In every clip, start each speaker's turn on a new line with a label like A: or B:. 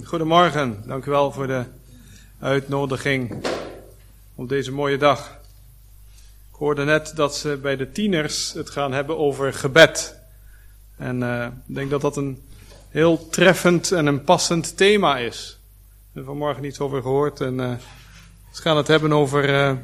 A: Goedemorgen, dank u wel voor de uitnodiging op deze mooie dag. Ik hoorde net dat ze bij de tieners het gaan hebben over gebed. En ik denk dat dat een heel treffend en een passend thema is. Ik heb er vanmorgen iets over gehoord en ze gaan het hebben over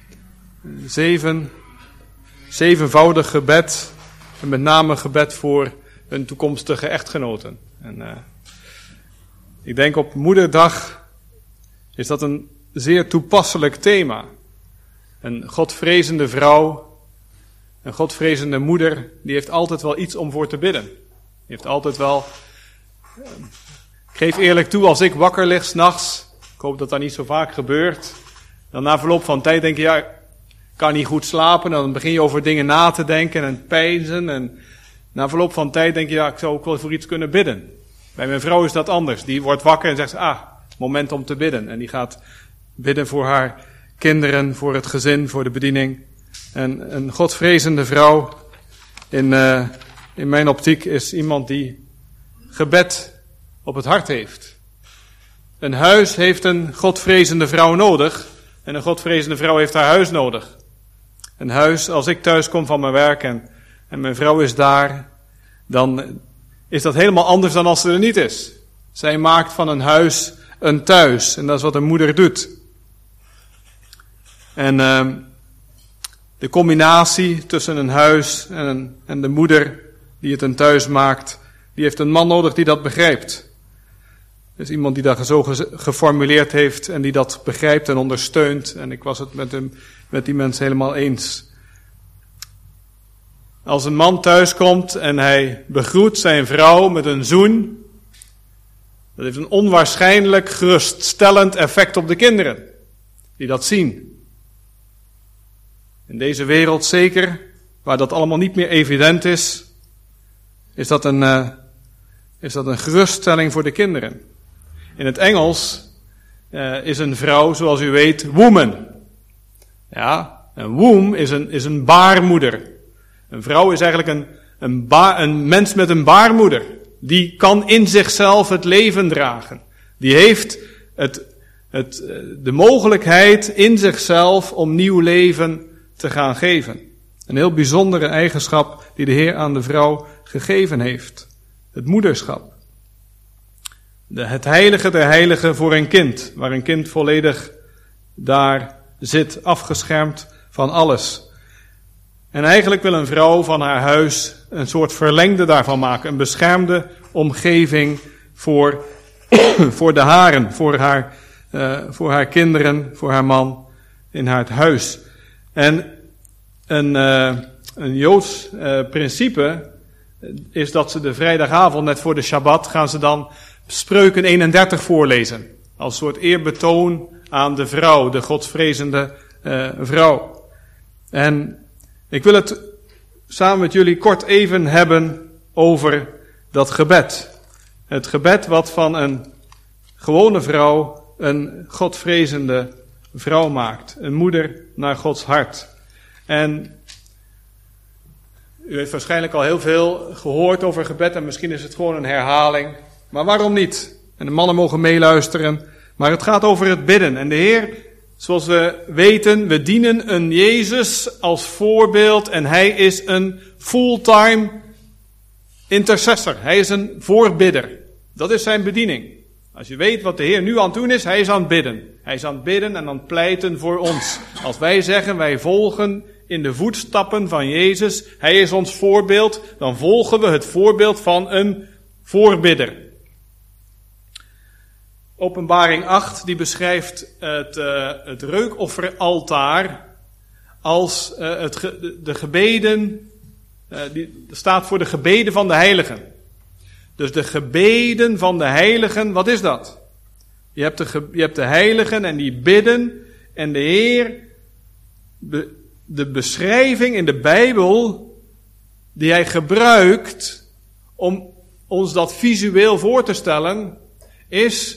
A: zevenvoudig gebed. En met name gebed voor hun toekomstige echtgenoten. En ik denk op Moederdag is dat een zeer toepasselijk thema. Een godvrezende vrouw, een godvrezende moeder, die heeft altijd wel iets om voor te bidden. Die heeft altijd wel... Ik geef eerlijk toe, als ik wakker lig 's nachts, ik hoop dat dat niet zo vaak gebeurt, dan na verloop van tijd denk je, ja, ik kan niet goed slapen. Dan begin je over dingen na te denken en peinzen. En na verloop van tijd denk je, ja, ik zou ook wel voor iets kunnen bidden. Bij mijn vrouw is dat anders. Die wordt wakker en zegt, moment om te bidden. En die gaat bidden voor haar kinderen, voor het gezin, voor de bediening. En een godvrezende vrouw in mijn optiek is iemand die gebed op het hart heeft. Een huis heeft een godvrezende vrouw nodig. En een godvrezende vrouw heeft haar huis nodig. Een huis, als ik thuis kom van mijn werk en mijn vrouw is daar, dan is dat helemaal anders dan als ze er niet is. Zij maakt van een huis een thuis. En dat is wat een moeder doet. En de combinatie tussen een huis en de moeder die het een thuis maakt, die heeft een man nodig die dat begrijpt. Dus iemand die dat zo geformuleerd heeft en die dat begrijpt en ondersteunt. En ik was het met die mensen helemaal eens. Als een man thuis komt en hij begroet zijn vrouw met een zoen, dat heeft een onwaarschijnlijk geruststellend effect op de kinderen, die dat zien. In deze wereld zeker, waar dat allemaal niet meer evident is dat een geruststelling voor de kinderen. In het Engels is een vrouw, zoals u weet, woman. Ja, een womb is een baarmoeder. Een vrouw is eigenlijk een mens met een baarmoeder. Die kan in zichzelf het leven dragen. Die heeft de mogelijkheid in zichzelf om nieuw leven te gaan geven. Een heel bijzondere eigenschap die de Heer aan de vrouw gegeven heeft. Het moederschap. Het heilige der heiligen voor een kind. Waar een kind volledig daar zit, afgeschermd van alles. En eigenlijk wil een vrouw van haar huis een soort verlengde daarvan maken. Een beschermde omgeving voor de haren, voor haar kinderen, voor haar man in haar huis. En een Joods principe is dat ze de vrijdagavond, net voor de Shabbat, gaan ze dan Spreuken 31 voorlezen. Als soort eerbetoon aan de vrouw, de godsvrezende vrouw. En ik wil het samen met jullie kort even hebben over dat gebed. Het gebed wat van een gewone vrouw een godvrezende vrouw maakt. Een moeder naar Gods hart. En u heeft waarschijnlijk al heel veel gehoord over gebed en misschien is het gewoon een herhaling. Maar waarom niet? En de mannen mogen meeluisteren. Maar het gaat over het bidden. En de Heer, zoals we weten, we dienen een Jezus als voorbeeld en hij is een fulltime intercessor. Hij is een voorbidder. Dat is zijn bediening. Als je weet wat de Heer nu aan het doen is, hij is aan het bidden. Hij is aan het bidden en aan het pleiten voor ons. Als wij zeggen, wij volgen in de voetstappen van Jezus, hij is ons voorbeeld, dan volgen we het voorbeeld van een voorbidder. Openbaring 8, die beschrijft het reukofferaltaar als de gebeden, die staat voor de gebeden van de heiligen. Dus de gebeden van de heiligen, wat is dat? Je hebt de heiligen en die bidden en de Heer, de beschrijving in de Bijbel die hij gebruikt om ons dat visueel voor te stellen, is,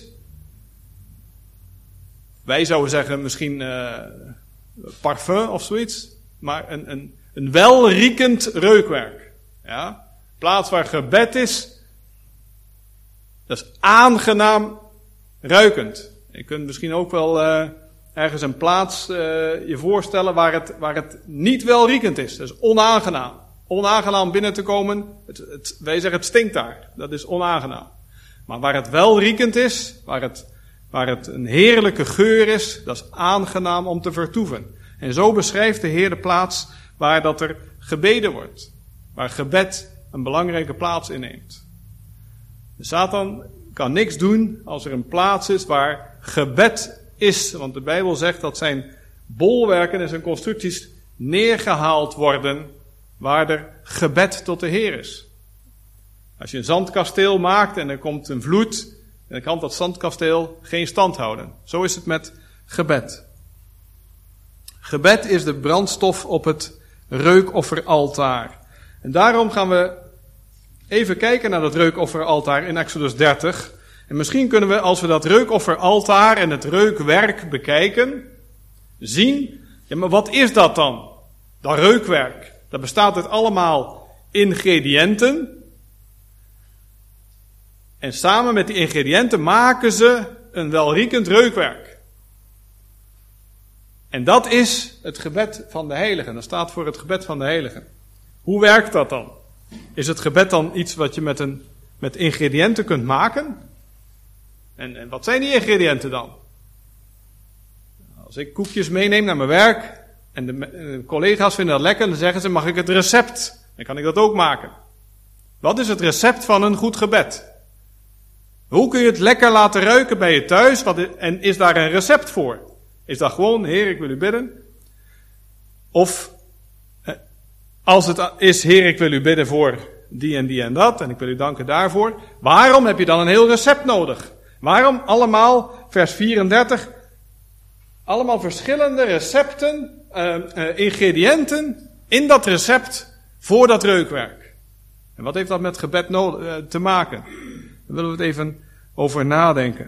A: wij zouden zeggen misschien parfum of zoiets, maar een welriekend reukwerk. Ja? Plaats waar gebed is, dat is aangenaam ruikend. Je kunt misschien ook wel ergens een plaats je voorstellen waar het niet welriekend is. Dat is onaangenaam. Onaangenaam binnen te komen, wij zeggen het stinkt daar. Dat is onaangenaam. Maar waar het welriekend is, waar het een heerlijke geur is, dat is aangenaam om te vertoeven. En zo beschrijft de Heer de plaats waar dat er gebeden wordt. Waar gebed een belangrijke plaats inneemt. De Satan kan niks doen als er een plaats is waar gebed is. Want de Bijbel zegt dat zijn bolwerken en zijn constructies neergehaald worden waar er gebed tot de Heer is. Als je een zandkasteel maakt en er komt een vloed, dan kan dat zandkasteel geen stand houden. Zo is het met gebed. Gebed is de brandstof op het reukofferaltaar. En daarom gaan we even kijken naar dat reukofferaltaar in Exodus 30. En misschien kunnen we, als we dat reukofferaltaar en het reukwerk bekijken, zien, ja, maar wat is dat dan? Dat reukwerk. Dat bestaat uit allemaal ingrediënten. En samen met die ingrediënten maken ze een welriekend reukwerk. En dat is het gebed van de heiligen. Dat staat voor het gebed van de heiligen. Hoe werkt dat dan? Is het gebed dan iets wat je met ingrediënten kunt maken? En wat zijn die ingrediënten dan? Als ik koekjes meeneem naar mijn werk en de collega's vinden dat lekker, dan zeggen ze, mag ik het recept? Dan kan ik dat ook maken. Wat is het recept van een goed gebed? Hoe kun je het lekker laten ruiken bij je thuis? En is daar een recept voor? Is dat gewoon, Heer, ik wil u bidden? Of als het is, Heer, ik wil u bidden voor die en die en dat, en ik wil u danken daarvoor. Waarom heb je dan een heel recept nodig? Waarom allemaal, vers 34, allemaal verschillende recepten, ingrediënten in dat recept voor dat reukwerk? En wat heeft dat met gebed te maken? Daar willen we het even over nadenken.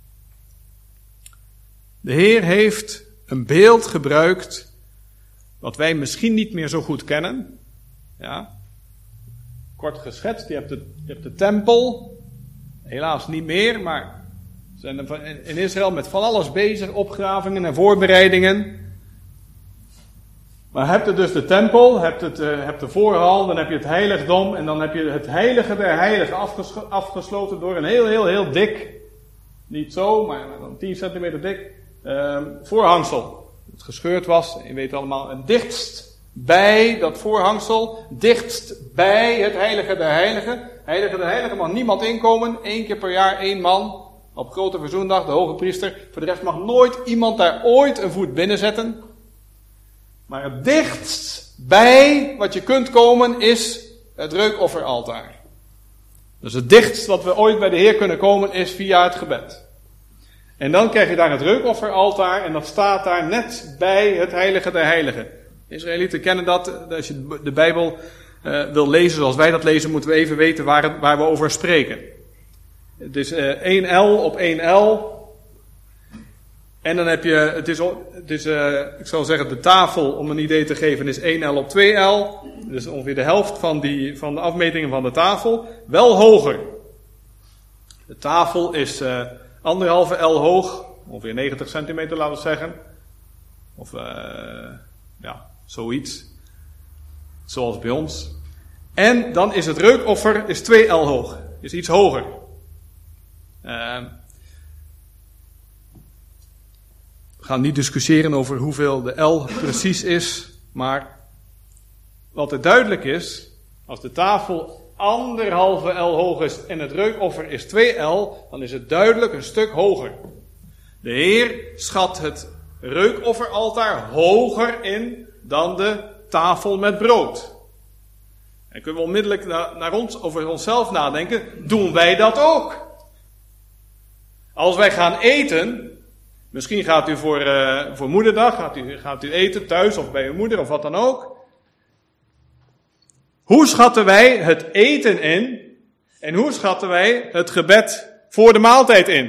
A: De Heer heeft een beeld gebruikt wat wij misschien niet meer zo goed kennen. Ja. Kort geschetst, je hebt de tempel. Helaas niet meer, maar ze zijn in Israël met van alles bezig, opgravingen en voorbereidingen. Maar heb je dus de tempel, heb de voorhal, dan heb je het heiligdom en dan heb je het heilige der heiligen afgesloten door een heel dik, niet zo, maar dan 10 centimeter dik, voorhangsel. Het gescheurd was, je weet allemaal, het dichtst bij dat voorhangsel, dichtst bij het heilige der heiligen. Heilige der heiligen mag niemand inkomen, 1 keer per jaar 1 man, op grote verzoendag, de hoge priester. Voor de rest mag nooit iemand daar ooit een voet binnenzetten. Maar het dichtst bij wat je kunt komen is het reukofferaltaar. Dus het dichtst wat we ooit bij de Heer kunnen komen is via het gebed. En dan krijg je daar het reukofferaltaar en dat staat daar net bij het heilige der heiligen. De Israëlieten kennen dat. Als je de Bijbel wil lezen zoals wij dat lezen, moeten we even weten waar we over spreken. Het is 1 L op 1 L. En dan heb je, het is ik zou zeggen de tafel, om een idee te geven, is 1 L op 2 L. Dus ongeveer de helft van de afmetingen van de tafel. Wel hoger. De tafel is 1,5 L hoog. Ongeveer 90 centimeter, laten we zeggen. Of, zoiets. Zoals bij ons. En dan is het reukoffer is 2 L hoog. Is iets hoger. We gaan niet discussiëren over hoeveel de L precies is, maar wat er duidelijk is, als de tafel 1,5 L hoog is en het reukoffer is 2 L, dan is het duidelijk een stuk hoger. De Heer schat het reukofferaltaar hoger in dan de tafel met brood. En kunnen we onmiddellijk over onszelf nadenken, doen wij dat ook? Als wij gaan eten, misschien gaat u voor moederdag, gaat u eten thuis of bij uw moeder of wat dan ook. Hoe schatten wij het eten in en hoe schatten wij het gebed voor de maaltijd in?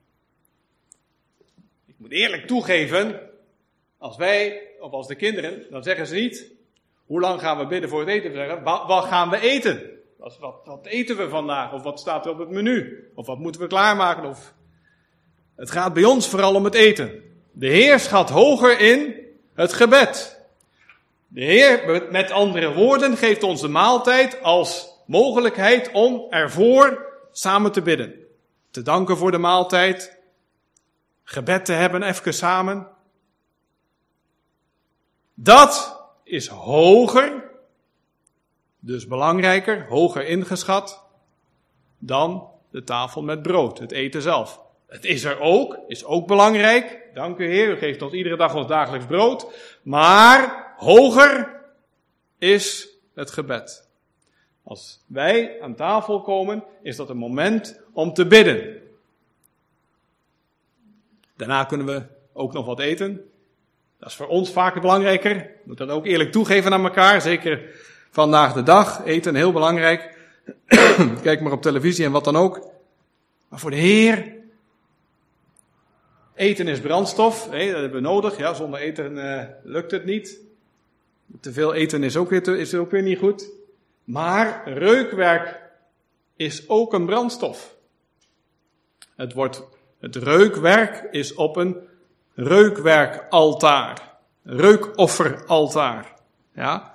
A: Ik moet eerlijk toegeven, als wij, of als de kinderen, dan zeggen ze niet, hoe lang gaan we bidden voor het eten? We zeggen, wat gaan we eten? Wat eten we vandaag? Of wat staat er op het menu? Of wat moeten we klaarmaken? Of Het gaat bij ons vooral om het eten. De Heer schat hoger in het gebed. De Heer, met andere woorden, geeft ons de maaltijd als mogelijkheid om ervoor samen te bidden. Te danken voor de maaltijd. Gebed te hebben, even samen. Dat is hoger, dus belangrijker, hoger ingeschat, dan de tafel met brood, het eten zelf. Het is er ook, is ook belangrijk. Dank u Heer, u geeft ons iedere dag ons dagelijks brood. Maar hoger is het gebed. Als wij aan tafel komen, is dat een moment om te bidden. Daarna kunnen we ook nog wat eten. Dat is voor ons vaak belangrijker. We moeten dat ook eerlijk toegeven aan elkaar. Zeker vandaag de dag. Eten heel belangrijk. Kijk maar op televisie en wat dan ook. Maar voor de Heer. Eten is brandstof. Dat hebben we nodig. Ja, zonder eten lukt het niet. Te veel eten is ook weer niet goed. Maar reukwerk is ook een brandstof. Het reukwerk is op een reukwerkaltaar. Reukofferaltaar. Ja.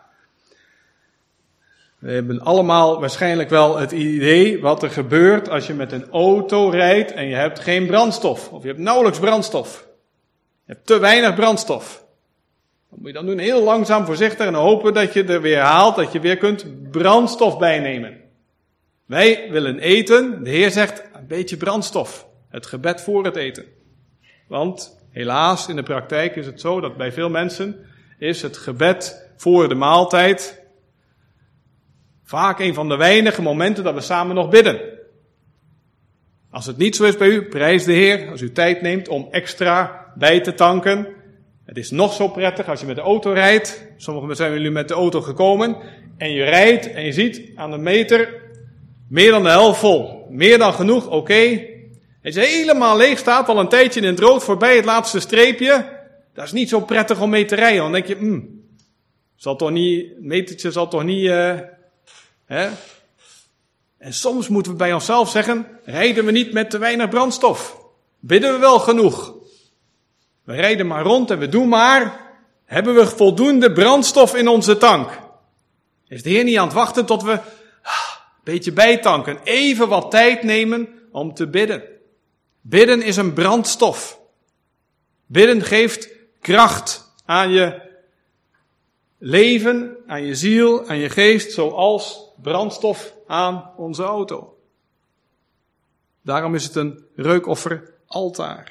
A: We hebben allemaal waarschijnlijk wel het idee wat er gebeurt als je met een auto rijdt en je hebt geen brandstof. Of je hebt nauwelijks brandstof. Je hebt te weinig brandstof. Wat moet je dan doen? Heel langzaam, voorzichtig en hopen dat je er weer haalt, dat je weer kunt brandstof bijnemen. Wij willen eten. De Heer zegt een beetje brandstof. Het gebed voor het eten. Want helaas in de praktijk is het zo dat bij veel mensen is het gebed voor de maaltijd vaak een van de weinige momenten dat we samen nog bidden. Als het niet zo is bij u, prijs de Heer als u tijd neemt om extra bij te tanken. Het is nog zo prettig als je met de auto rijdt. Sommigen zijn jullie met de auto gekomen en je rijdt en je ziet aan de meter meer dan de helft vol. Meer dan genoeg, oké. Als je helemaal leeg staat, al een tijdje in het rood voorbij het laatste streepje, dat is niet zo prettig om mee te rijden. Dan denk je, het metertje zal toch niet, hè? En soms moeten we bij onszelf zeggen, rijden we niet met te weinig brandstof? Bidden we wel genoeg? We rijden maar rond en we doen maar, hebben we voldoende brandstof in onze tank? Is de Heer niet aan het wachten tot we een beetje bijtanken, even wat tijd nemen om te bidden? Bidden is een brandstof. Bidden geeft kracht aan je leven, aan je ziel, aan je geest, zoals brandstof aan onze auto. Daarom is het een reukofferaltaar.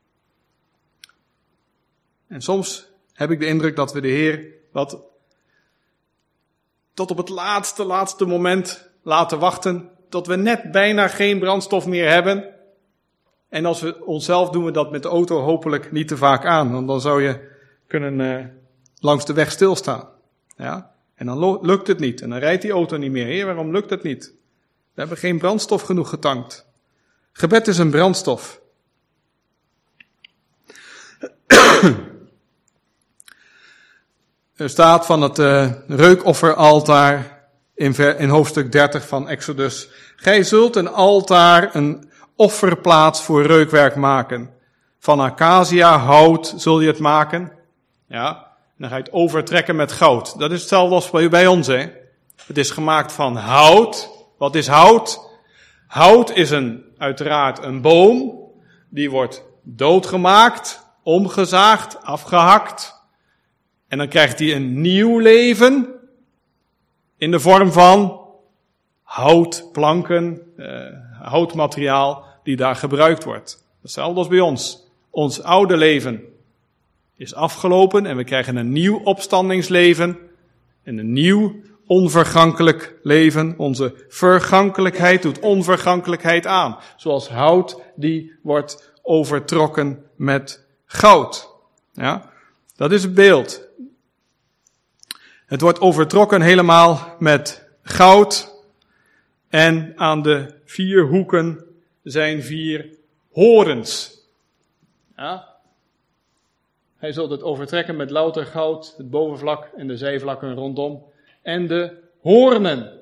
A: En soms heb ik de indruk dat we de Heer tot op het laatste moment laten wachten, tot we net bijna geen brandstof meer hebben. En als we onszelf doen we dat met de auto hopelijk niet te vaak aan, want dan zou je kunnen langs de weg stilstaan. Ja? En dan lukt het niet en dan rijdt die auto niet meer. Heer, waarom lukt het niet? We hebben geen brandstof genoeg getankt. Gebed is een brandstof. Er staat van het reukofferaltaar in hoofdstuk 30 van Exodus. Gij zult een altaar, een offerplaats voor reukwerk maken. Van acacia hout zul je het maken. Ja, en dan ga je het overtrekken met goud. Dat is hetzelfde als bij ons, hè. Het is gemaakt van hout. Wat is hout? Hout is uiteraard een boom. Die wordt doodgemaakt, omgezaagd, afgehakt. En dan krijgt hij een nieuw leven in de vorm van houtplanken, houtmateriaal die daar gebruikt wordt. Hetzelfde als bij ons. Ons oude leven is afgelopen en we krijgen een nieuw opstandingsleven en een nieuw onvergankelijk leven. Onze vergankelijkheid doet onvergankelijkheid aan. Zoals hout die wordt overtrokken met goud. Ja, dat is het beeld. Het wordt overtrokken helemaal met goud. En aan de 4 hoeken zijn 4 horens. Ja. Hij zult het overtrekken met louter goud, het bovenvlak en de zijvlakken rondom. En de hoornen.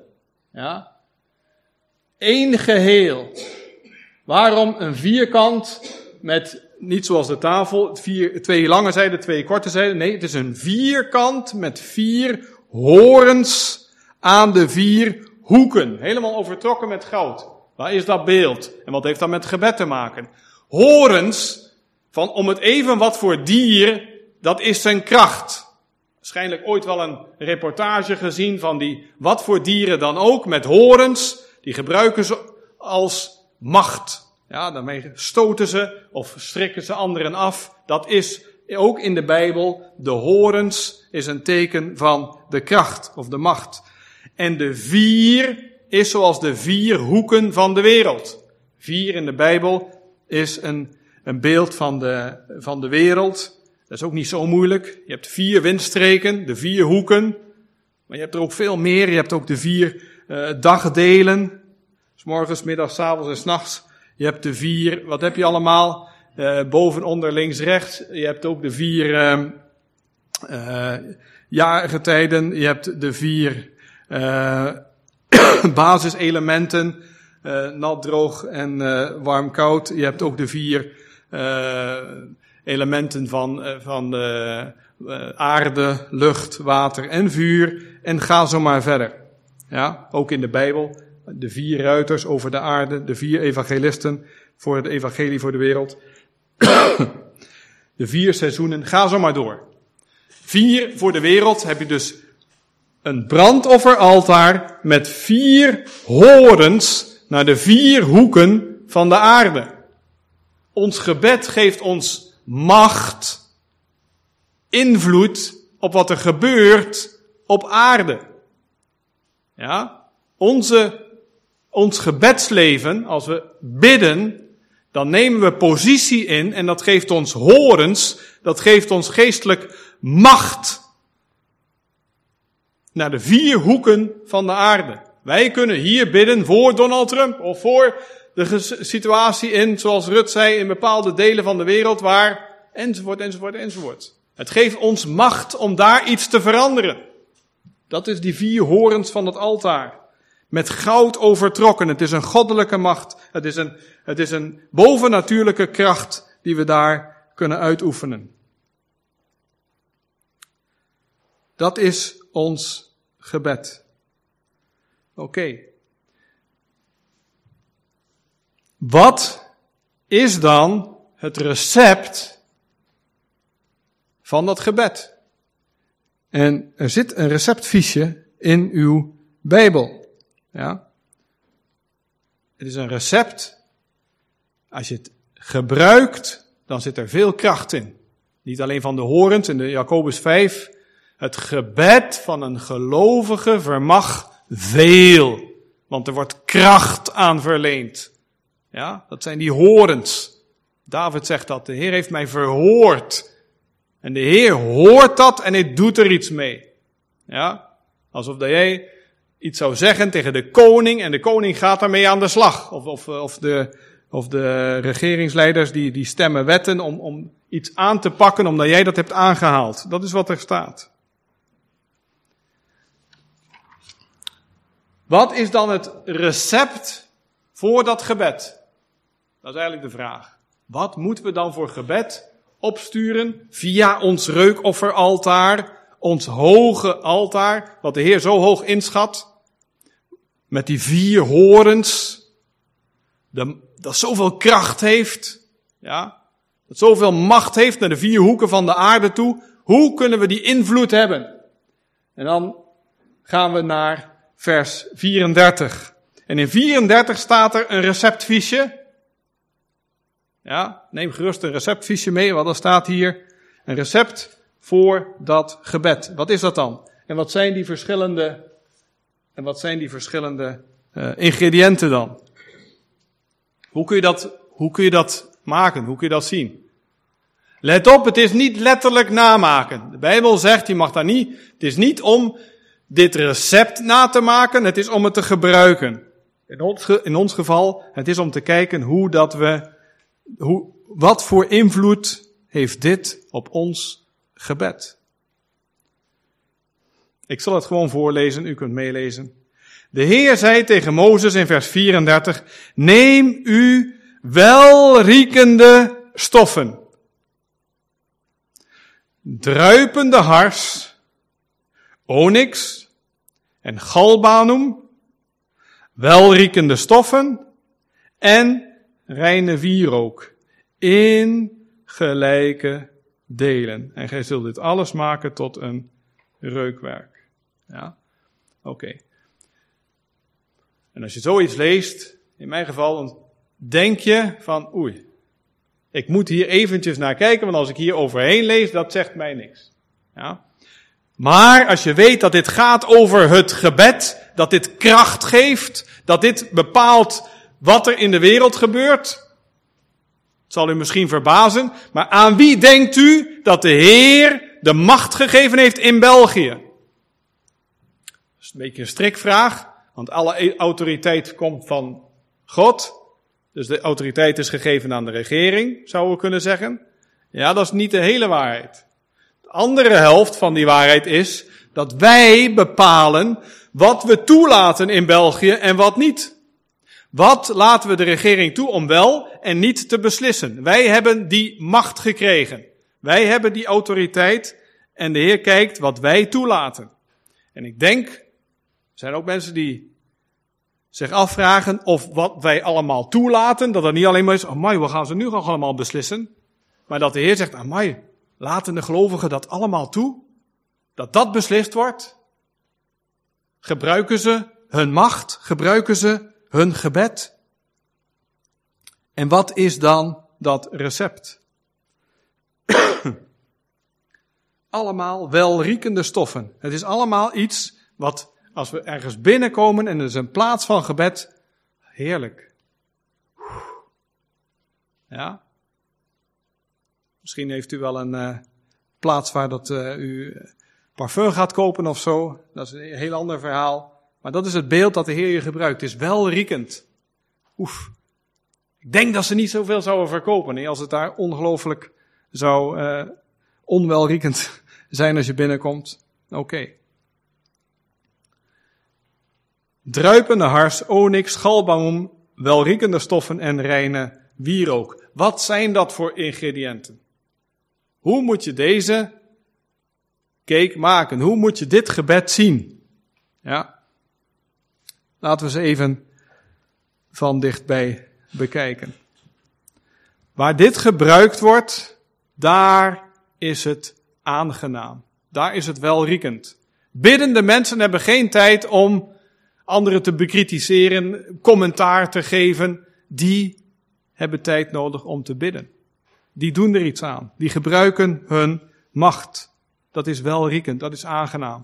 A: Ja. Eén geheel. Waarom een vierkant met, niet zoals de tafel, 2 lange zijden, 2 korte zijden. Nee, het is een vierkant met 4 horens aan de 4 hoeken. Helemaal overtrokken met goud. Waar is dat beeld? En wat heeft dat met gebed te maken? Horens, van om het even wat voor dier, dat is zijn kracht. Waarschijnlijk ooit wel een reportage gezien van die, wat voor dieren dan ook, met horens. Die gebruiken ze als macht. Ja, daarmee stoten ze of schrikken ze anderen af. Dat is ook in de Bijbel. De horens is een teken van de kracht of de macht. En de 4 is zoals de 4 hoeken van de wereld. 4 in de Bijbel is een beeld van de wereld. Dat is ook niet zo moeilijk. Je hebt 4 windstreken, de 4 hoeken. Maar je hebt er ook veel meer. Je hebt ook de 4 dagdelen. 'S morgens, middags, 's avonds en 's nachts. Je hebt de 4, wat heb je allemaal? Boven, onder, links, rechts. Je hebt ook de 4 jaargetijden. Je hebt de 4 basiselementen. Nat, droog en warm, koud. Je hebt ook de 4 elementen van aarde, lucht, water en vuur. En ga zo maar verder. Ja, ook in de Bijbel. De 4 ruiters over de aarde. De 4 evangelisten voor het evangelie voor de wereld. De 4 seizoenen. Ga zo maar door. 4 voor de wereld heb je dus een brandofferaltaar met 4 horens naar de 4 hoeken van de aarde. Ons gebed geeft ons macht, invloed op wat er gebeurt op aarde. Ja, ons gebedsleven, als we bidden, dan nemen we positie in en dat geeft ons horens, dat geeft ons geestelijk macht naar de 4 hoeken van de aarde. Wij kunnen hier bidden voor Donald Trump of voor de situatie in, zoals Rut zei, in bepaalde delen van de wereld waar, enzovoort, enzovoort, enzovoort. Het geeft ons macht om daar iets te veranderen. Dat is die 4 horens van het altaar. Met goud overtrokken. Het is een goddelijke macht. Het is een bovennatuurlijke kracht die we daar kunnen uitoefenen. Dat is ons gebed. Oké. Wat is dan het recept van dat gebed? En er zit een receptfiche in uw Bijbel. Ja. Het is een recept. Als je het gebruikt, dan zit er veel kracht in. Niet alleen van de horens in de Jacobus 5. Het gebed van een gelovige vermag veel. Want er wordt kracht aan verleend. Ja, dat zijn die horens. David zegt dat. De Heer heeft mij verhoord. En de Heer hoort dat en hij doet er iets mee. Ja, alsof dat jij iets zou zeggen tegen de koning en de koning gaat daarmee aan de slag. Of de regeringsleiders die stemmen wetten om iets aan te pakken omdat jij dat hebt aangehaald. Dat is wat er staat. Wat is dan het recept voor dat gebed? Dat is eigenlijk de vraag. Wat moeten we dan voor gebed opsturen via ons reukofferaltaar, ons hoge altaar, wat de Heer zo hoog inschat, met die 4 horens, dat zoveel kracht heeft, ja, dat zoveel macht heeft naar de 4 hoeken van de aarde toe. Hoe kunnen we die invloed hebben? En dan gaan we naar vers 34. En in 34 staat er een receptfiche. Ja, neem gerust een receptfiche mee, want er staat hier een recept voor dat gebed. Wat is dat dan? En wat zijn die verschillende ingrediënten dan? Hoe kun je dat maken? Hoe kun je dat zien? Let op, het is niet letterlijk namaken. De Bijbel zegt, je mag daar niet, het is niet om dit recept na te maken, het is om het te gebruiken. In ons geval, het is om te kijken wat voor invloed heeft dit op ons gebed. Ik zal het gewoon voorlezen, u kunt meelezen. De Heer zei tegen Mozes in vers 34, neem u welriekende stoffen. Druipende hars, onyx en galbanum, welriekende stoffen en reine wierook in gelijke delen. En gij zult dit alles maken tot een reukwerk. Ja, oké. En als je zoiets leest, in mijn geval, dan denk je van oei, ik moet hier eventjes naar kijken, want als ik hier overheen lees, dat zegt mij niks. Ja. Maar als je weet dat dit gaat over het gebed, dat dit kracht geeft, dat dit bepaalt wat er in de wereld gebeurt, het zal u misschien verbazen, maar aan wie denkt u dat de Heer de macht gegeven heeft in België? Dat is een beetje een strikvraag, want alle autoriteit komt van God. Dus de autoriteit is gegeven aan de regering, zouden we kunnen zeggen. Ja, dat is niet de hele waarheid. De andere helft van die waarheid is dat wij bepalen wat we toelaten in België en wat niet. Wat laten we de regering toe om wel en niet te beslissen? Wij hebben die macht gekregen. Wij hebben die autoriteit en de Heer kijkt wat wij toelaten. En ik denk, er zijn ook mensen die zich afvragen of wat wij allemaal toelaten, dat er niet alleen maar is, amai, wat gaan ze nu allemaal beslissen? Maar dat de Heer zegt, amai, laten de gelovigen dat allemaal toe? Dat dat beslist wordt? Gebruiken ze hun macht? Gebruiken ze hun gebed? En wat is dan dat recept? Allemaal welriekende stoffen. Het is allemaal iets wat, als we ergens binnenkomen en er is een plaats van gebed, heerlijk. Ja. Misschien heeft u wel een plaats waar dat u parfum gaat kopen of zo. Dat is een heel ander verhaal. Maar dat is het beeld dat de Heer je gebruikt. Het is welriekend. Oef. Ik denk dat ze niet zoveel zouden verkopen. Nee, als het daar ongelooflijk zou onwelriekend zijn als je binnenkomt. Oké. Druipende hars, onyx, galbanum, welriekende stoffen en reine wierook. Wat zijn dat voor ingrediënten? Hoe moet je deze cake maken? Hoe moet je dit gebed zien? Ja. Laten we ze even van dichtbij bekijken. Waar dit gebruikt wordt, daar is het aangenaam. Daar is het welriekend. Biddende mensen hebben geen tijd om anderen te bekritiseren, commentaar te geven. Die hebben tijd nodig om te bidden. Die doen er iets aan. Die gebruiken hun macht. Dat is welriekend, dat is aangenaam.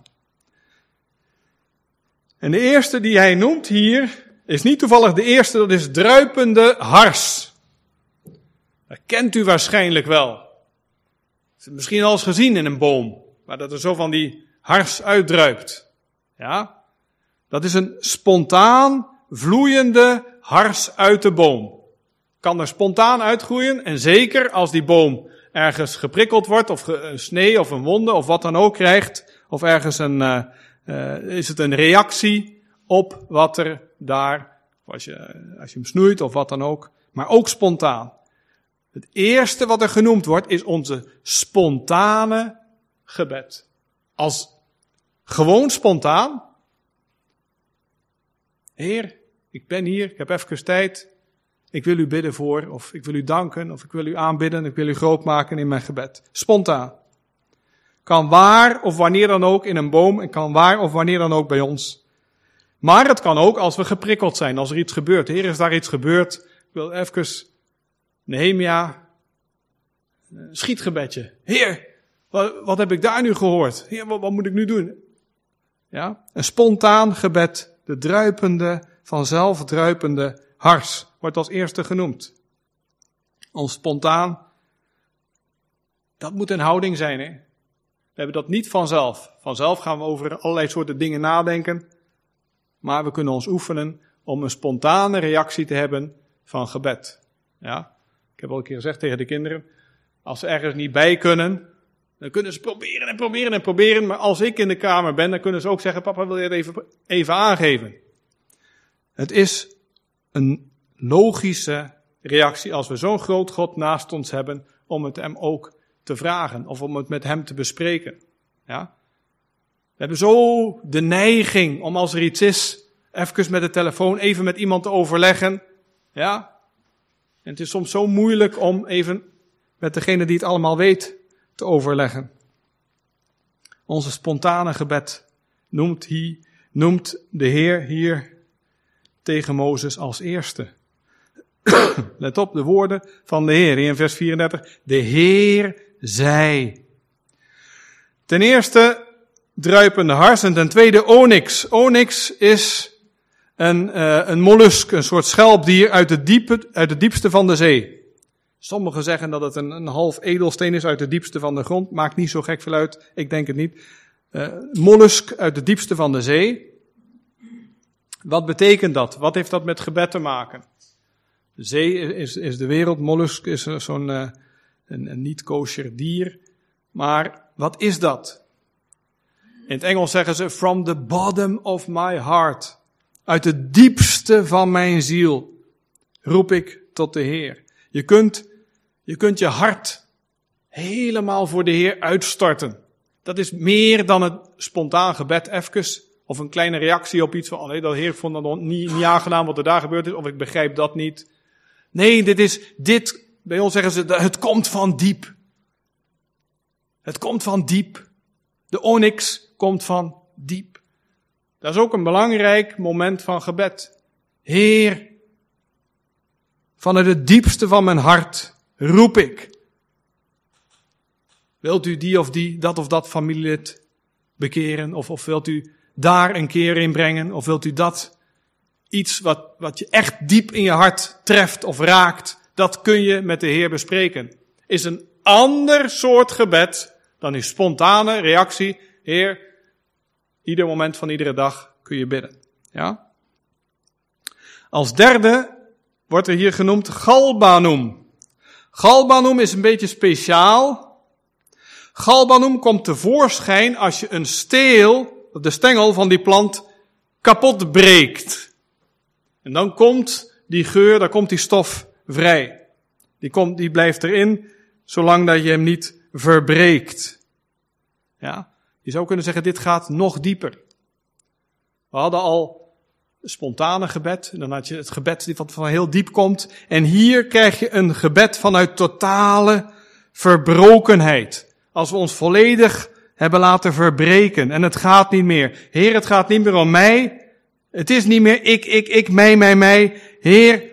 A: En de eerste die hij noemt hier, is niet toevallig de eerste, dat is druipende hars. Dat kent u waarschijnlijk wel. Misschien al eens gezien in een boom, waar dat er zo van die hars uitdruipt. Ja? Dat is een spontaan vloeiende hars uit de boom. Kan er spontaan uitgroeien en zeker als die boom ergens geprikkeld wordt of een snee of een wonde of wat dan ook krijgt, of ergens is het een reactie op wat er daar, als je hem snoeit of wat dan ook, maar ook spontaan. Het eerste wat er genoemd wordt is onze spontane gebed. Als gewoon spontaan. Heer, ik ben hier, ik heb even tijd. Ik wil u bidden voor, of ik wil u danken, of ik wil u aanbidden, ik wil u groot maken in mijn gebed. Spontaan. Kan waar of wanneer dan ook in een boom en kan waar of wanneer dan ook bij ons. Maar het kan ook als we geprikkeld zijn, als er iets gebeurt. Heer, is daar iets gebeurd? Ik wil even, Nehemia, schietgebedje. Heer, wat heb ik daar nu gehoord? Heer, wat moet ik nu doen? Ja, een spontaan gebed, de druipende, vanzelf druipende hars, wordt als eerste genoemd. Ons spontaan, dat moet een houding zijn, hè? We hebben dat niet vanzelf. Vanzelf gaan we over allerlei soorten dingen nadenken. Maar we kunnen ons oefenen om een spontane reactie te hebben van gebed. Ja? Ik heb al een keer gezegd tegen de kinderen, als ze ergens niet bij kunnen, dan kunnen ze proberen en proberen en proberen. Maar als ik in de kamer ben, dan kunnen ze ook zeggen, papa, wil je het even aangeven? Het is een logische reactie als we zo'n groot God naast ons hebben om het hem ook te vragen of om het met hem te bespreken. Ja? We hebben zo de neiging om als er iets is, even met de telefoon, even met iemand te overleggen. Ja? En het is soms zo moeilijk om even met degene die het allemaal weet te overleggen. Onze spontane gebed noemt de Heer hier tegen Mozes als eerste. Let op de woorden van de Heer in vers 34. De Heer zei. Ten eerste druipende hars en ten tweede onyx. Onyx is een mollusk, een soort schelpdier uit het diepste van de zee. Sommigen zeggen dat het een half edelsteen is uit het diepste van de grond. Maakt niet zo gek veel uit, ik denk het niet. Mollusk uit het diepste van de zee. Wat betekent dat? Wat heeft dat met gebed te maken? De zee is de wereld, mollusk is zo'n een niet-kosher dier. Maar wat is dat? In het Engels zeggen ze, from the bottom of my heart. Uit het diepste van mijn ziel roep ik tot de Heer. Je kunt je hart helemaal voor de Heer uitstorten. Dat is meer dan het spontaan gebed even. Of een kleine reactie op iets van, oh nee, de Heer vond dat niet aangenaam wat er daar gebeurd is. Of ik begrijp dat niet. Nee, bij ons zeggen ze, het komt van diep. Het komt van diep. De onyx komt van diep. Dat is ook een belangrijk moment van gebed. Heer, vanuit het diepste van mijn hart roep ik. Wilt u die of die, dat of dat familielid bekeren? Of wilt u daar een keer in brengen? Of wilt u dat iets wat je echt diep in je hart treft of raakt, dat kun je met de Heer bespreken. Is een ander soort gebed dan uw spontane reactie. Heer, ieder moment van iedere dag kun je bidden. Ja? Als derde wordt er hier genoemd galbanum. Galbanum is een beetje speciaal. Galbanum komt tevoorschijn als je een steel, de stengel van die plant, kapot breekt. En dan komt die geur, dan komt die stof vrij. Die blijft erin, zolang dat je hem niet verbreekt. Ja, je zou kunnen zeggen, dit gaat nog dieper. We hadden al spontane gebed, en dan had je het gebed die van heel diep komt. En hier krijg je een gebed vanuit totale verbrokenheid. Als we ons volledig hebben laten verbreken en het gaat niet meer. Heer, het gaat niet meer om mij. Het is niet meer ik, mij. Heer,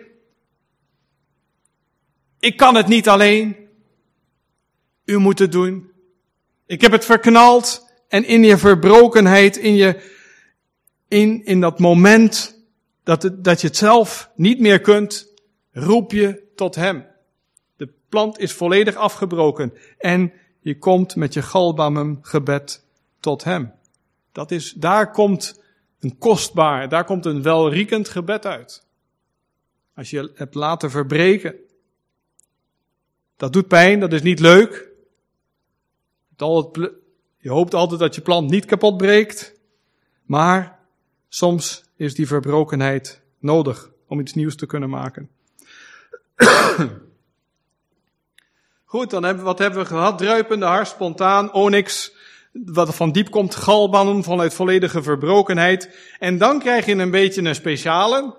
A: ik kan het niet alleen. U moet het doen. Ik heb het verknald en in je verbrokenheid, in dat moment dat je het zelf niet meer kunt, roep je tot hem. De plant is volledig afgebroken en je komt met je galbanum gebed tot hem. Daar komt daar komt een welriekend gebed uit. Als je hebt laten verbreken. Dat doet pijn, dat is niet leuk. Je hoopt altijd dat je plant niet kapot breekt. Maar soms is die verbrokenheid nodig om iets nieuws te kunnen maken. Goed, wat hebben we gehad? Druipende hars, spontaan, onyx, wat van diep komt, galbanum vanuit volledige verbrokenheid. En dan krijg je een beetje een speciale,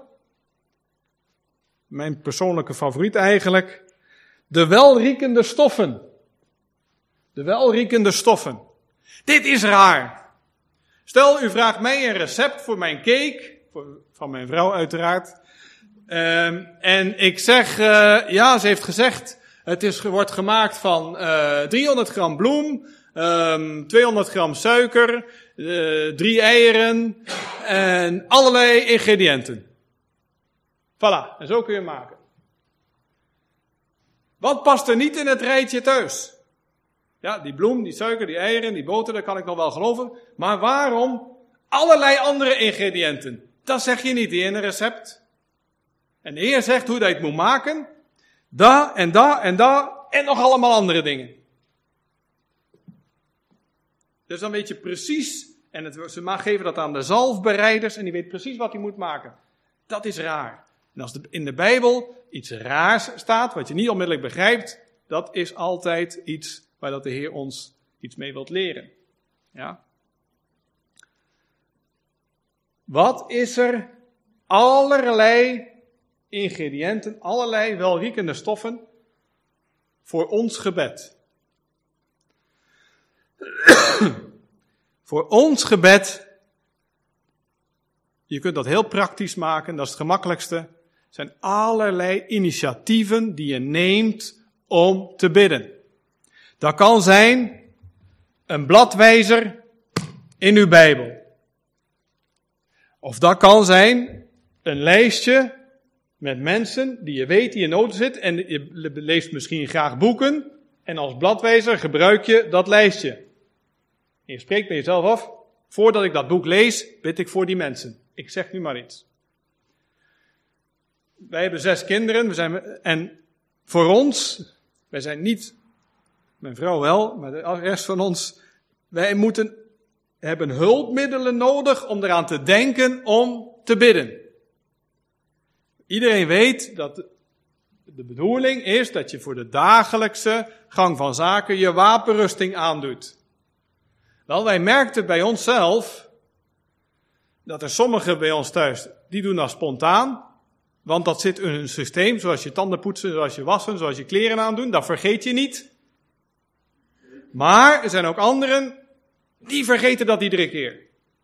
A: mijn persoonlijke favoriet eigenlijk, de welriekende stoffen. De welriekende stoffen. Dit is raar. Stel, u vraagt mij een recept voor mijn cake, van mijn vrouw uiteraard. En ik zeg, ja, ze heeft gezegd, wordt gemaakt van 300 gram bloem, 200 gram suiker, 3 eieren en allerlei ingrediënten. Voilà, en zo kun je het maken. Wat past er niet in het rijtje thuis? Ja, die bloem, die suiker, die eieren, die boter, dat kan ik nog wel geloven. Maar waarom allerlei andere ingrediënten? Dat zeg je niet in een recept. En de Heer zegt hoe dat je het moet maken. Dat en dat en dat en nog allemaal andere dingen. Dus dan weet je precies, en ze geven dat aan de zalfbereiders en die weet precies wat hij moet maken. Dat is raar. En als er in de Bijbel iets raars staat, wat je niet onmiddellijk begrijpt, dat is altijd iets waar dat de Heer ons iets mee wilt leren. Ja? Wat is er? Allerlei ingrediënten, allerlei welriekende stoffen voor ons gebed. Voor ons gebed, je kunt dat heel praktisch maken, dat is het gemakkelijkste, zijn allerlei initiatieven die je neemt om te bidden. Dat kan zijn een bladwijzer in uw Bijbel. Of dat kan zijn een lijstje met mensen die je weet die in nood zit en je leest misschien graag boeken en als bladwijzer gebruik je dat lijstje. En je spreekt bij jezelf af, voordat ik dat boek lees, bid ik voor die mensen. Ik zeg nu maar iets. Wij hebben 6 kinderen en voor ons, wij zijn niet, mijn vrouw wel, maar de rest van ons, wij hebben hulpmiddelen nodig om eraan te denken om te bidden. Iedereen weet dat de bedoeling is dat je voor de dagelijkse gang van zaken je wapenrusting aandoet. Wel, wij merkten bij onszelf dat er sommigen bij ons thuis, die doen dat spontaan. Want dat zit in hun systeem, zoals je tanden poetsen, zoals je wassen, zoals je kleren aandoen. Dat vergeet je niet. Maar er zijn ook anderen, die vergeten dat iedere keer.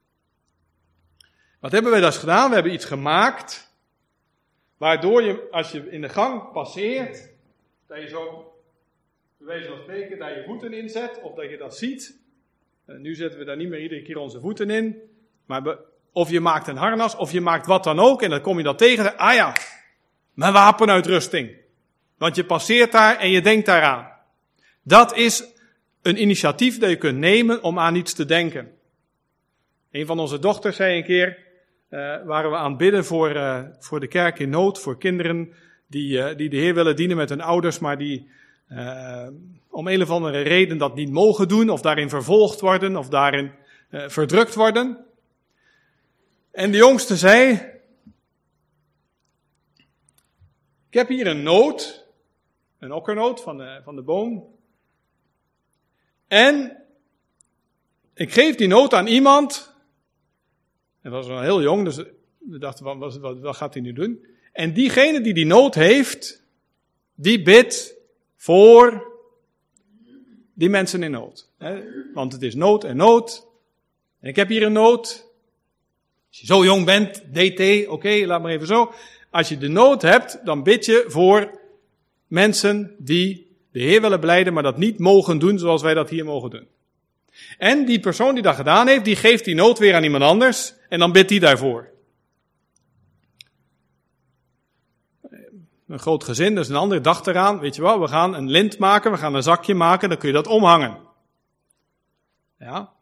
A: Wat hebben wij dus gedaan? We hebben iets gemaakt, waardoor je, als je in de gang passeert, dat je zo, bij wijze van spreken, daar je voeten in zet, of dat je dat ziet. Nu zetten we daar niet meer iedere keer onze voeten in, maar of je maakt een harnas, of je maakt wat dan ook, en dan kom je dat tegen. Ah ja, mijn wapenuitrusting. Want je passeert daar en je denkt daaraan. Dat is een initiatief dat je kunt nemen om aan iets te denken. Een van onze dochters zei een keer, waren we aan het bidden voor de kerk in nood, voor kinderen die de Heer willen dienen met hun ouders, maar die om een of andere reden dat niet mogen doen, of daarin vervolgd worden, of daarin verdrukt worden. En de jongste zei, ik heb hier een noot, een okkernoot van de boom. En ik geef die noot aan iemand. En dat was wel heel jong, dus we dachten, wat gaat hij nu doen? En diegene die noot heeft, die bidt voor die mensen in nood. Want het is nood en nood. En ik heb hier een noot. Als je zo jong bent, DT, oké, laat maar even zo. Als je de nood hebt, dan bid je voor mensen die de Heer willen belijden, maar dat niet mogen doen zoals wij dat hier mogen doen. En die persoon die dat gedaan heeft, die geeft die nood weer aan iemand anders en dan bidt die daarvoor. Een groot gezin, dus een ander dacht eraan, weet je wel, we gaan een lint maken, we gaan een zakje maken, dan kun je dat omhangen. Ja.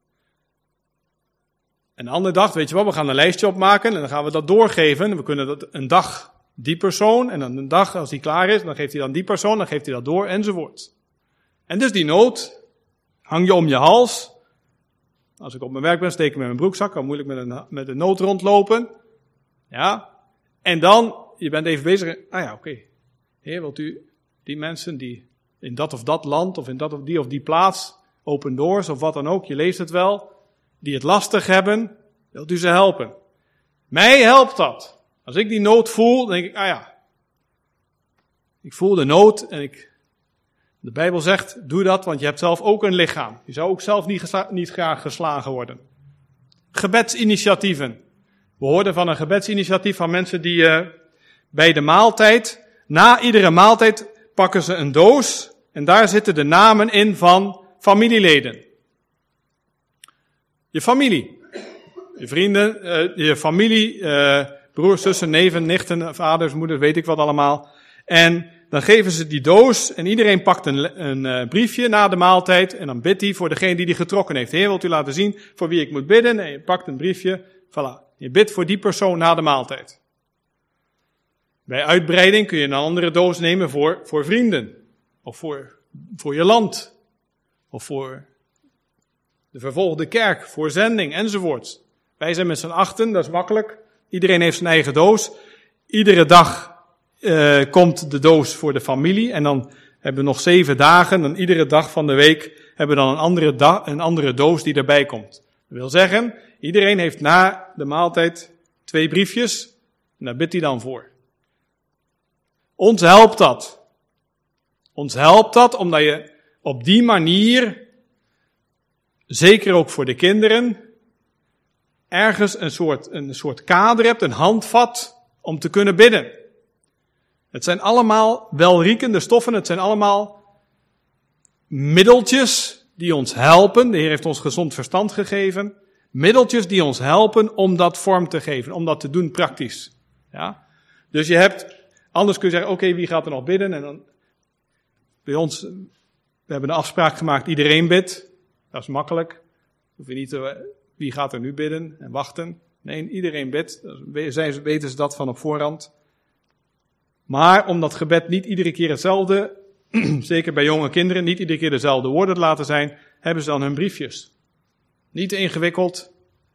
A: Een ander dacht, weet je wel, we gaan een lijstje opmaken en dan gaan we dat doorgeven. We kunnen dat een dag die persoon en dan een dag als die klaar is, dan geeft hij dan die persoon, dan geeft hij dat door enzovoort. En dus die noot hang je om je hals. Als ik op mijn werk ben, steek ik met mijn broekzak, kan moeilijk met de noot rondlopen. Ja. En dan, je bent even bezig, oké. Heer, wilt u die mensen die in dat of dat land of in dat of die plaats, open doors of wat dan ook, je leest het wel, die het lastig hebben, wilt u ze helpen? Mij helpt dat. Als ik die nood voel, dan denk ik, ik voel de nood en de Bijbel zegt, doe dat, want je hebt zelf ook een lichaam. Je zou ook zelf niet graag geslagen worden. Gebedsinitiatieven. We hoorden van een gebedsinitiatief van mensen die bij de maaltijd, na iedere maaltijd pakken ze een doos en daar zitten de namen in van familieleden. Je familie, je vrienden, je familie, broers, zussen, neven, nichten, vaders, moeders, weet ik wat allemaal. En dan geven ze die doos en iedereen pakt een briefje na de maaltijd en dan bidt hij voor degene die getrokken heeft. Heer, wilt u laten zien voor wie ik moet bidden? En je pakt een briefje, voilà. Je bidt voor die persoon na de maaltijd. Bij uitbreiding kun je een andere doos nemen voor vrienden. Of voor je land. Of voor de vervolgde kerk, voor zending enzovoort. Wij zijn met z'n 8, dat is makkelijk. Iedereen heeft zijn eigen doos. Iedere dag komt de doos voor de familie en dan hebben we nog 7 dagen. En iedere dag van de week hebben we dan een andere doos die erbij komt. Dat wil zeggen, iedereen heeft na de maaltijd 2 briefjes en daar bidt hij dan voor. Ons helpt dat. Ons helpt dat omdat je op die manier, zeker ook voor de kinderen, ergens een soort kader hebt, een handvat om te kunnen bidden. Het zijn allemaal welriekende stoffen, het zijn allemaal middeltjes die ons helpen. De Heer heeft ons gezond verstand gegeven. Middeltjes die ons helpen om dat vorm te geven, om dat te doen praktisch. Ja? Dus je hebt, anders kun je zeggen, oké, wie gaat er nog bidden? En dan, bij ons, we hebben een afspraak gemaakt, iedereen bidt. Dat is makkelijk. Hoef je niet wie gaat er nu bidden en wachten. Nee, iedereen bidt. Weten ze dat van op voorhand. Maar om dat gebed niet iedere keer hetzelfde, zeker bij jonge kinderen, niet iedere keer dezelfde woorden te laten zijn, hebben ze dan hun briefjes. Niet te ingewikkeld,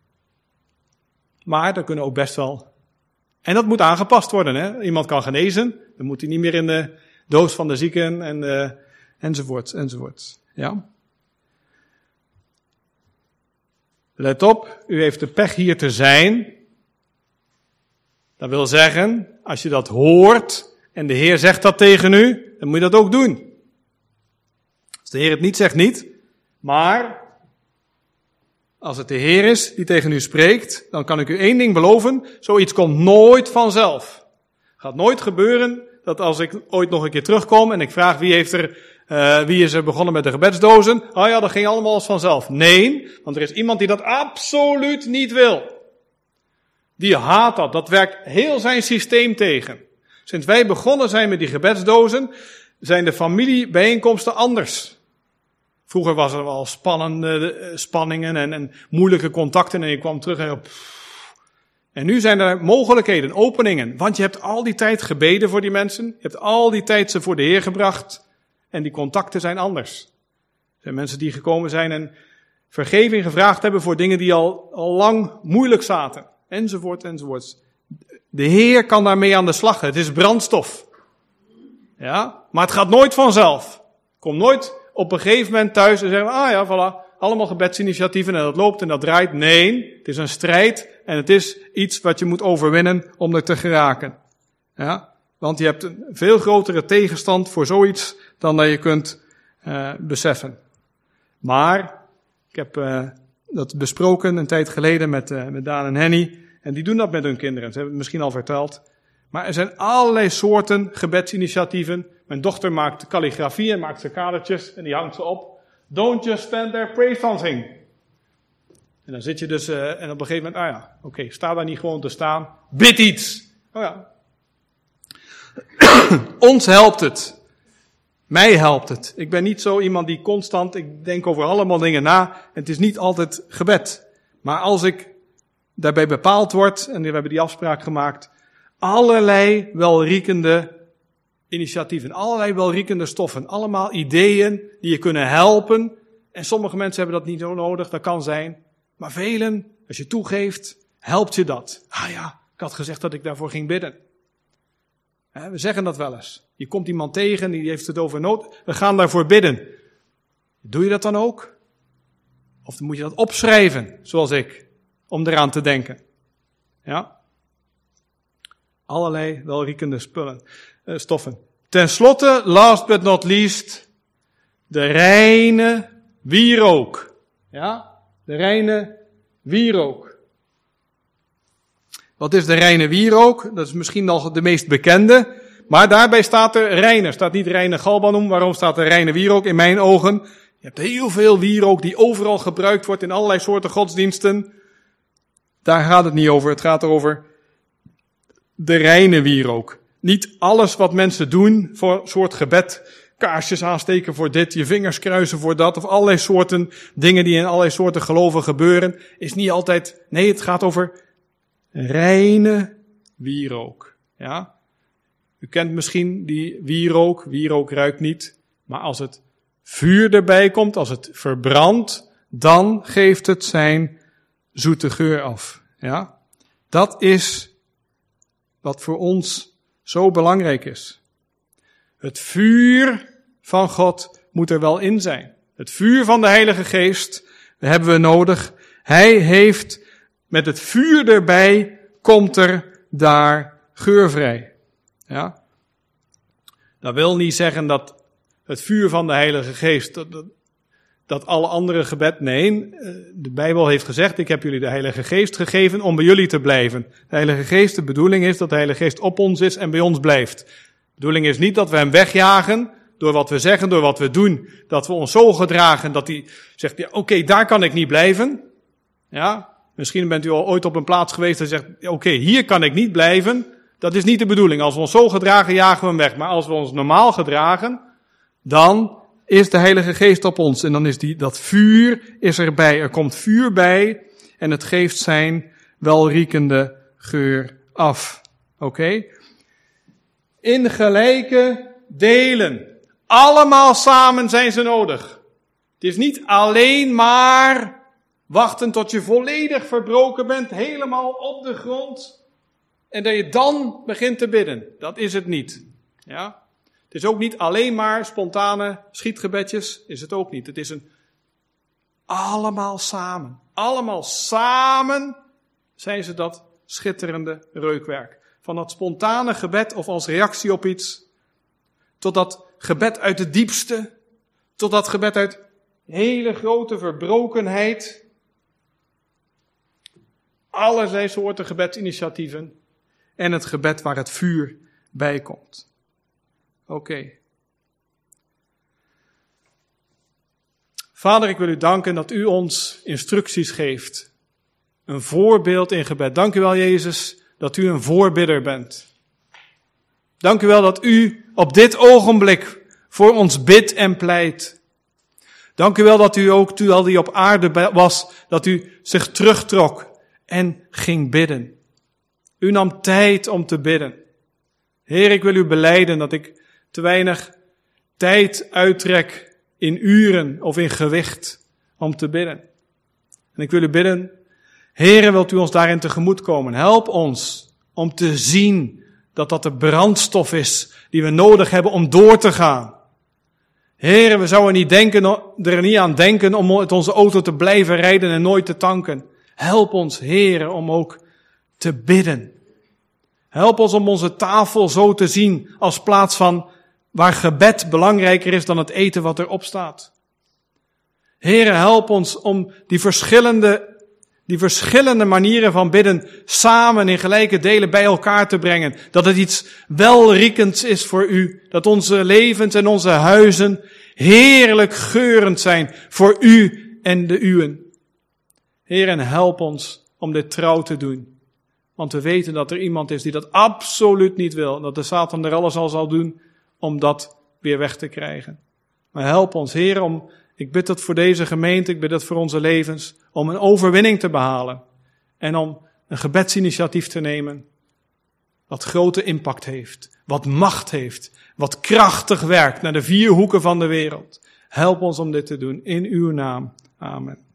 A: maar dat kunnen ook best wel. En dat moet aangepast worden. Hè? Iemand kan genezen, dan moet hij niet meer in de doos van de zieken enzovoort. Ja. Let op, u heeft de pech hier te zijn. Dat wil zeggen, als je dat hoort en de Heer zegt dat tegen u, dan moet je dat ook doen. Als de Heer het niet zegt, niet. Maar als het de Heer is die tegen u spreekt, dan kan ik u 1 ding beloven. Zoiets komt nooit vanzelf. Het gaat nooit gebeuren dat als ik ooit nog een keer terugkom en ik vraag wie is er begonnen met de gebedsdozen. Oh ja, dat ging allemaal als vanzelf. Nee, want er is iemand die dat absoluut niet wil. Die haat dat. Dat werkt heel zijn systeem tegen. Sinds wij begonnen zijn met die gebedsdozen, zijn de familiebijeenkomsten anders. Vroeger was er wel spanningen en moeilijke contacten en je kwam terug en nu zijn er mogelijkheden, openingen. Want je hebt al die tijd gebeden voor die mensen. Je hebt al die tijd ze voor de Heer gebracht. En die contacten zijn anders. Er zijn mensen die gekomen zijn en vergeving gevraagd hebben voor dingen die al lang moeilijk zaten. Enzovoort. De Heer kan daarmee aan de slag. Het is brandstof. Ja, maar het gaat nooit vanzelf. Kom nooit op een gegeven moment thuis en zeggen, voilà, allemaal gebedsinitiatieven en dat loopt en dat draait. Nee, het is een strijd en het is iets wat je moet overwinnen om er te geraken. Ja, want je hebt een veel grotere tegenstand voor zoiets dan dat je kunt beseffen. Maar, ik heb dat besproken een tijd geleden met Daan en Henny. En die doen dat met hun kinderen. Ze hebben het misschien al verteld. Maar er zijn allerlei soorten gebedsinitiatieven. Mijn dochter maakt kalligrafie en maakt ze kadertjes en die hangt ze op. Don't just stand there, pray something. En dan zit je dus, en op een gegeven moment, oké, sta daar niet gewoon te staan. Bid iets. Oh ja. Ons helpt het. Mij helpt het. Ik ben niet zo iemand die constant, ik denk over allemaal dingen na. Het is niet altijd gebed. Maar als ik daarbij bepaald word, en we hebben die afspraak gemaakt, allerlei welriekende initiatieven, allerlei welriekende stoffen, allemaal ideeën die je kunnen helpen. En sommige mensen hebben dat niet zo nodig, dat kan zijn. Maar velen, als je toegeeft, helpt je dat. Ik had gezegd dat ik daarvoor ging bidden. We zeggen dat wel eens. Je komt iemand tegen, die heeft het over nood. We gaan daarvoor bidden. Doe je dat dan ook? Of moet je dat opschrijven, zoals ik, om eraan te denken? Ja? Allerlei welriekende stoffen. Ten slotte, last but not least, de reine wierook. Ja? De reine wierook. Wat is de reine wierook? Dat is misschien nog de meest bekende. Maar daarbij staat er reine. Er staat niet reine galbanum. Waarom staat er reine wierook? In mijn ogen. Je hebt heel veel wierook die overal gebruikt wordt in allerlei soorten godsdiensten. Daar gaat het niet over. Het gaat erover de reine wierook. Niet alles wat mensen doen voor een soort gebed. Kaarsjes aansteken voor dit, je vingers kruisen voor dat. Of allerlei soorten dingen die in allerlei soorten geloven gebeuren. Is niet altijd, nee, het gaat over reine wierook. Ja? U kent misschien die wierook. Wierook ruikt niet. Maar als het vuur erbij komt, als het verbrandt, dan geeft het zijn zoete geur af. Ja? Dat is wat voor ons zo belangrijk is. Het vuur van God moet er wel in zijn. Het vuur van de Heilige Geest, dat hebben we nodig. Hij heeft, met het vuur erbij, komt er daar geur vrij. Ja? Dat wil niet zeggen dat het vuur van de Heilige Geest, dat alle andere gebed, nee, de Bijbel heeft gezegd, ik heb jullie de Heilige Geest gegeven om bij jullie te blijven. De Heilige Geest, de bedoeling is dat de Heilige Geest op ons is en bij ons blijft. De bedoeling is niet dat we hem wegjagen, door wat we zeggen, door wat we doen, dat we ons zo gedragen dat hij zegt, ja, oké, daar kan ik niet blijven. Ja, misschien bent u al ooit op een plaats geweest en zegt, oké, hier kan ik niet blijven. Dat is niet de bedoeling. Als we ons zo gedragen, jagen we hem weg. Maar als we ons normaal gedragen, dan is de Heilige Geest op ons. En dan is dat vuur is erbij. Er komt vuur bij en het geeft zijn welriekende geur af. Oké? In gelijke delen. Allemaal samen zijn ze nodig. Het is niet alleen maar wachten tot je volledig verbroken bent, helemaal op de grond. En dat je dan begint te bidden. Dat is het niet. Ja? Het is ook niet alleen maar spontane schietgebedjes. Is het ook niet. Het is een allemaal samen. Allemaal samen zijn ze dat schitterende reukwerk. Van dat spontane gebed of als reactie op iets. Tot dat gebed uit het diepste. Tot dat gebed uit hele grote verbrokenheid. Allerlei soorten gebedsinitiatieven. En het gebed waar het vuur bij komt. Oké. Vader, ik wil u danken dat u ons instructies geeft. Een voorbeeld in gebed. Dank u wel, Jezus, dat u een voorbidder bent. Dank u wel dat u op dit ogenblik voor ons bidt en pleit. Dank u wel dat u ook, terwijl u op aarde was, dat u zich terugtrok en ging bidden. U nam tijd om te bidden. Heer, ik wil u belijden dat ik te weinig tijd uittrek in uren of in gewicht om te bidden. En ik wil u bidden, Heer, wilt u ons daarin tegemoet komen? Help ons om te zien dat dat de brandstof is die we nodig hebben om door te gaan. Heer, we zouden er niet aan denken om met onze auto te blijven rijden en nooit te tanken. Help ons, Heer, om ook te bidden. Help ons om onze tafel zo te zien als plaats van waar gebed belangrijker is dan het eten wat erop staat. Heere, help ons om die verschillende manieren van bidden samen in gelijke delen bij elkaar te brengen. Dat het iets welriekends is voor u. Dat onze levens en onze huizen heerlijk geurend zijn voor u en de uwen. Heer, en help ons om dit trouw te doen. Want we weten dat er iemand is die dat absoluut niet wil. Dat de Satan er alles al zal doen om dat weer weg te krijgen. Maar help ons, Heer, ik bid dat voor deze gemeente, ik bid dat voor onze levens, om een overwinning te behalen. En om een gebedsinitiatief te nemen. Wat grote impact heeft. Wat macht heeft. Wat krachtig werkt naar de 4 hoeken van de wereld. Help ons om dit te doen in uw naam. Amen.